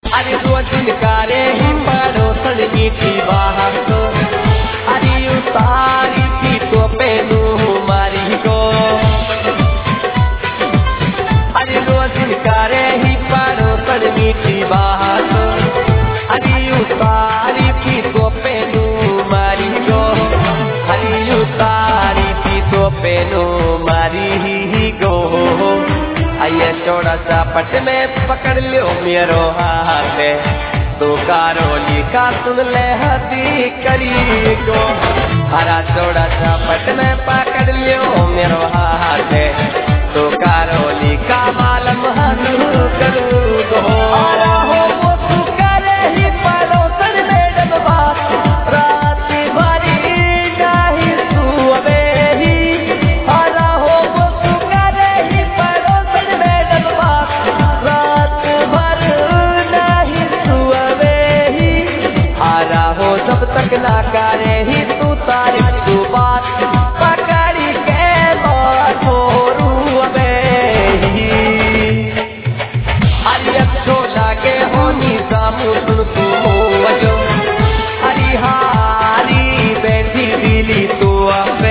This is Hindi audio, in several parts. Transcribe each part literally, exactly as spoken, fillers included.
अरे रोज निकारे ही पड़ोसन मीठी बात, अरे उतारी थी तो पेनू मारी को। अरे रोज निकारे ही पड़ोसन मीठी बात, अरे उतारी थी तो पेनू मारी को। अरे उतारी थी तो पेनू मारी ही गो। आइए चौड़ा सा पट में पकड़ लियो मेरो हाथ, तो कारोली का सुन ले हदी करी को। हरा चौड़ा सा पट में पकड़ लियो मेरो हाथ, तो कारोली का मालम हनु करू गो। आरा हो वो तू करे ही पड़ोसन मैडम बात, रात भरी नहीं तू अबे ही। आरा हो वो तू करे ही पड़ोसन मैडम बात, रात भर नहीं तू अबे ही। आरा हो जब तक ना करे ही तू तारीफ तू बात, पकड़ी के छोरू अबे ही। अरे अच्छो लागे होनी सामू सुन तू वजो, हरी हारी बैठी दिली तू अबे।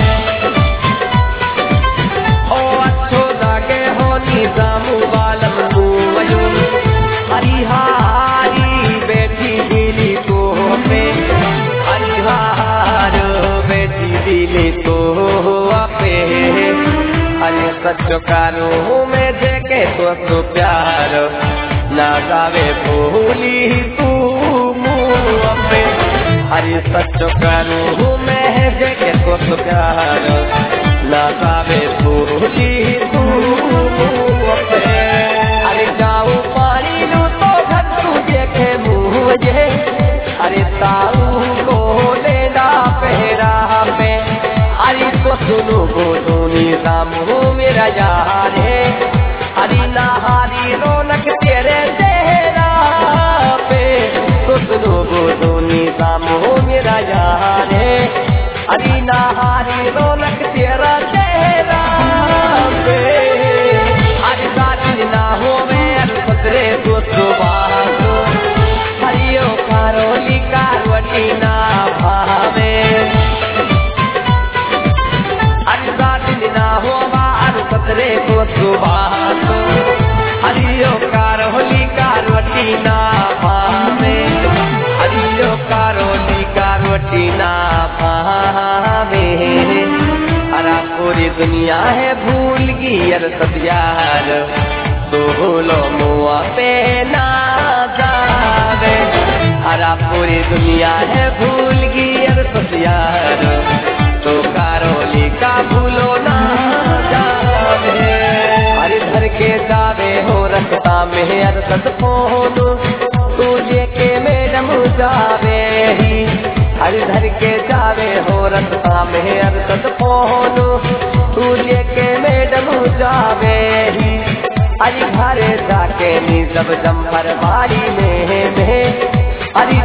ओ अच्छो लागे होनी सामू बालम तू वजो, हरी हारी बैठी दिली तू अबे। हरी हार बैठी दिली तू अबे। अरे सच्चो कानू में देखे तो तू प्यार, ना गावे भूली तू मुँह पे। अरे सच्चो कानू में देखे तो तू प्यार, ना गावे भूली तू मुँह पे। अरे जाऊ पानी लू तो घर तू देखे मुँह जे, अरे ताऊ को लेना पहरा पे। अरे तो सुनो बोलूनी सामू मेरा यार है, अरे नहारी रौनक तेरे चेहरा पे। तो सुनो बोलूनी सामू मेरा यार है, अरे नहारी रौनक तेरा चेहरा पे। अरे साथी ना हो मैं पतरे तो सुबाह, हरियो कारोली कारवटी ना भावे। ना हो बार पतरे को सुबाह, हरियो कारोली कारवटी ना भावे। हरियो कारोली कारवटी ना भावे। हरा पूरी दुनिया है भूल गई अर सत्यार, तो भूलो मुआ पे ना जावे। हरा पूरी दुनिया है भूल गई अर सत्यार, तो कारोली का भूलो ना जावे। अरे धर के जावे हो रखता में अरसत फोन, तू लेके मैडम जावे ही। अरे धर के जावे हो रखता में अरसत फोन, तू लेके मैडम जावे ही। अरे घरे जाके नी सब जम्पर बारी में में, अरे